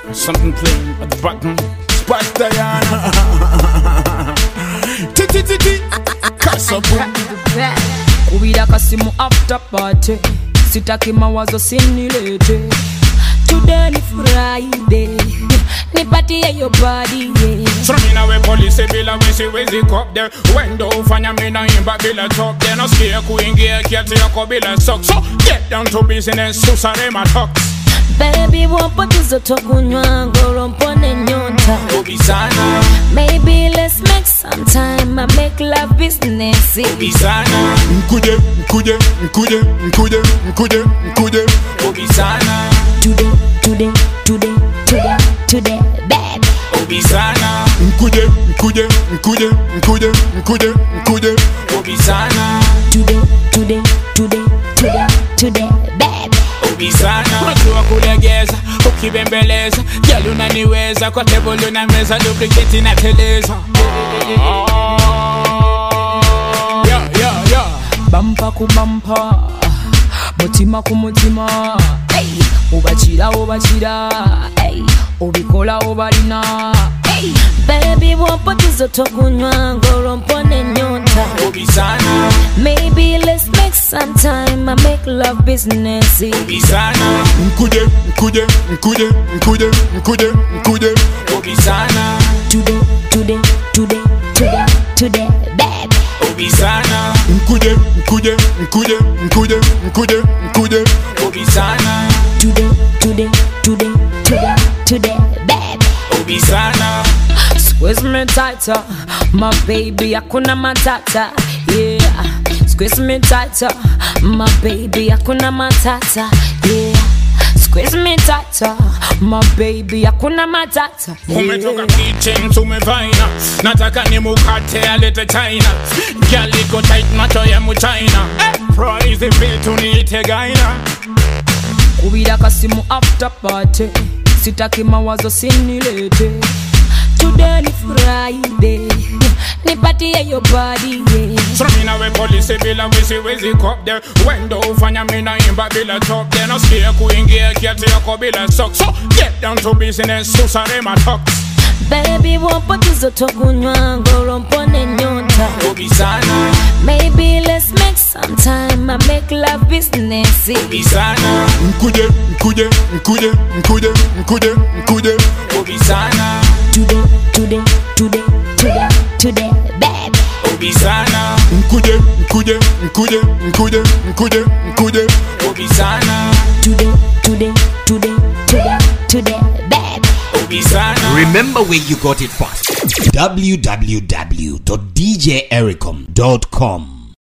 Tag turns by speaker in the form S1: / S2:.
S1: Something playing at the bottom. Spot Diana. Titi Kasabu.
S2: Kubida kasimu after party. Sitaki mawazo sinilete. Today ni Friday. Ni party ya your body, yeah.
S1: So me na we police bila wezi cop there. Wendo ufanya me na imba bila top there. No scare kuingia kiati yako bila socks. So get down to business, susare my talks.
S2: Baby wapo tuzoto kunywa ngorompone nyota.
S1: Ubisana.
S2: Maybe let's make some time. I make love business.
S1: Ubisana. Nkuje. Ubisana.
S2: Today, baby.
S1: Ubisana. Nkuje. Ubisana.
S2: Today, baby.
S1: Ubisana. Unajua kulegeza, ukibembeleza. Girl unaniweza, kwa table una meza. Duplicate na teleza. Yeah.
S2: Bumper ku bumper, mutima ku mutima. Hey, ubachira, hey, ubikola obalina. Hey, baby wapo tuzoto kunywa ngorompone nyota.
S1: Ubisana.
S2: Maybe let's make some time. I make love business.
S1: Ubisana. Nkuje. Ubisana.
S2: Today, baby.
S1: Ubisana. Nkuje. Ubisana.
S2: Today, baby.
S1: Ubisana.
S2: Squeeze me tighter, my baby, hakuna matata. Yeah, squeeze me tighter, my baby, hakuna matata. Yeah, squeeze me tighter, my baby, hakuna matata.
S1: Umetoka kitchen tumevina. Nataka ni mukate alete China. Girl iko tight macho ya muchina. Prize bill tuniite gaina.
S2: Kubida kasimu after party. Sitaki mawazo sinilete. Today ni Friday. Ni party ya your body, yeah.
S1: So me na we police bila wezi cop there. Wendo ufanya me na imba bila top there. No scare kuingia kiati yako bila socks. So get down to business, susare my talks.
S2: Baby wapo tuzoto kunywa ngorompone nyota.
S1: Ubisana.
S2: Maybe let's make some time. I make love business.
S1: Ubisana. Nkuje. Ubisana.
S2: Today, baby.
S1: Ubisana. Nkuje. Ubisana.
S2: Today, baby.
S1: Ubisana.
S3: Remember where you got it first. www.djericom.com